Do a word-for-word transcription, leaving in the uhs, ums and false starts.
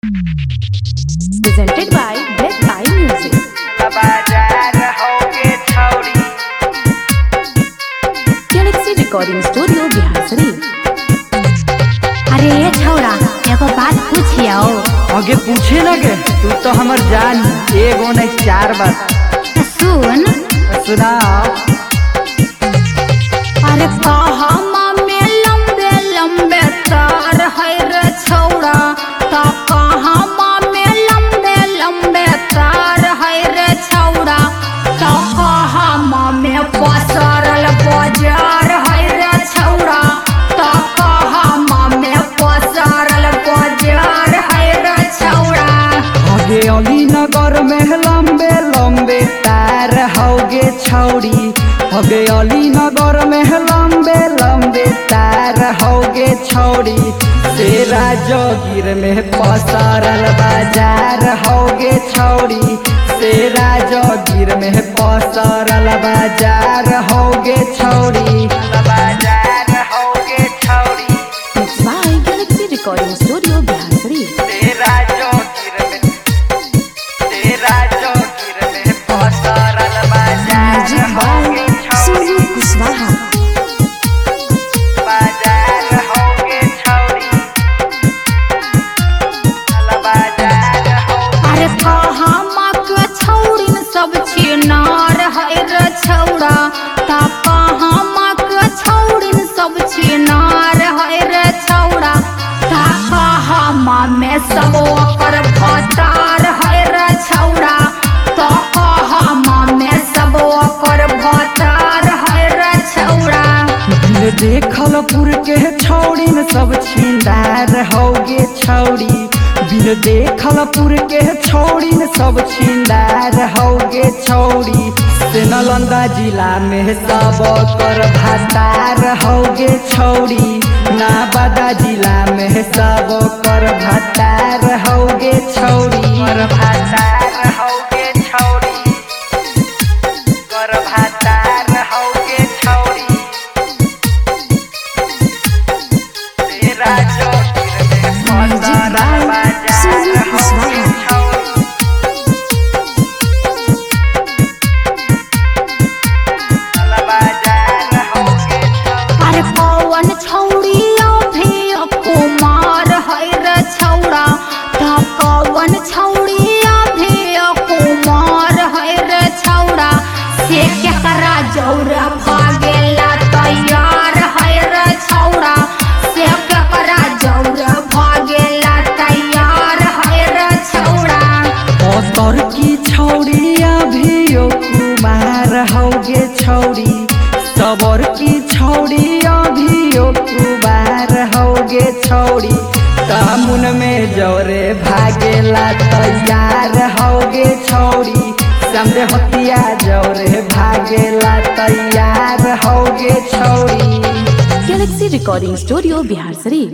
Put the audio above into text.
Presented by Black Tie Music. Galaxy Recording Studio, Bihar Sharif. अरे ये छौड़ा एगो बात पूछियो। आगे पूछे लगे तू तो हमर जान एगो नहीं चार बात तो सुन। सुनाओ। अरे कहमा में लंबे लंबे तार है रे छौड़ा, तो कहमा में लंबे लंबे तार है रे छौड़ा, तो कहमा में पसरल बाजार है रे छौड़ा, तो कहमा में पसरल बाजार है रे छौड़ा। आगे अली नगर में लंबे लंबे तार होगे छौड़ी, आगे अली नगर में लंबे लंबे तार होगे छौड़ी, तेरा जोगिर में पसरल बाजार होगे छौड़ी, तेरा जोगिर में पसरल बाजार होगे छौड़ी, बाजार होगे छौड़ी। Mixed by Galaxy Recording Studio, Bihar Sharif. तेरा जोगिर में तेरा जोगिर में पसरल बाजार Music by होगे छौड़ी, Suzu Kuswaha. बाजार होगे छौड़ी, बाजार होगे। अरे कहमा के छौड़िन सब छिनार है रे छौड़ा, ता कहमा के छौड़िन सब छिनार है रे छौड़ा, ता कहमा में सब ओकर भतार है रे छौड़ा, तो कहमा में सब ओकर भतार है रे छौड़ा। बिन देखल पुर के छौड़िन सब छिंदार होगे छौड़ी, बिन देखल पुर के छौड़िन सब छिंदार होगे छौड़ी, से नालंदा जिला में सब कर भतार होगे छौड़ी, नाबादा जिला में सब कर भतार होगे छौड़ी, कर भतार होगे छौड़ी, कर भतार होगे छौड़ी। तेरा जोगिर में Music पसरल by बाजार Suzu होगे Kuswaha. छौड़ी, बाजार होगे छौड़ी। अरे पवन छौड़ी अभी कुमार है रे छौड़ा, ता पवन छौड़ी अभी कुमार है रे छौड़ा, से केकरा जौरा भागेला तैयार है रे छौड़ा, से केकरा जौरा भागेला तैयार है रे छौड़ा। असर की छौड़ी अभियो कुमार होगे छौड़ी, सबर की छौड़ी अभियो कुमार होगे छौड़ी, कामुन में जौरे भागेला तैयार होगे छौड़ी, समझे हतिया जौरे भागेला तैयार होगे छौड़ी। Galaxy Recording Studio, Bihar Sharif.